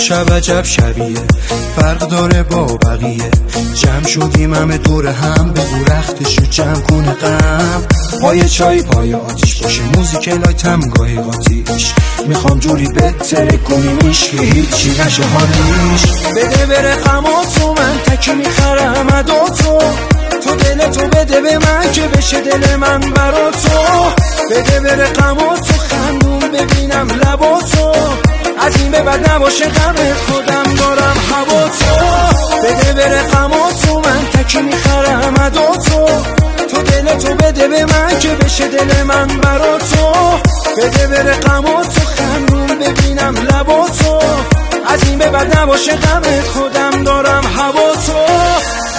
شب عجب شبیه، فرق داره با بقیه. جمع شدیم همه دور هم، بگو رختشو جمع کنه غم. پای چای پای آتیش باشه، موزیک لایتم گاهی قاتیش. میخوام جوری بهتره کنیمیش که هیچی نشه حالیش. بده بره غماتو، من تکی میخرم اداتو. تو دلتو بده به من که بشه دل من برا تو. بده بره غماتو، خندون ببینم لباتو. از این به بعد نباشه غم خودم دارم هواتو. بده بره غماتو، من تکی میخرم اداتو. تو دلتو بده به من که بشه دل من برا تو. بده بره غماتو، خندون ببینم لباتو. از این به بعد نباشه غم خودم دارم هواتو.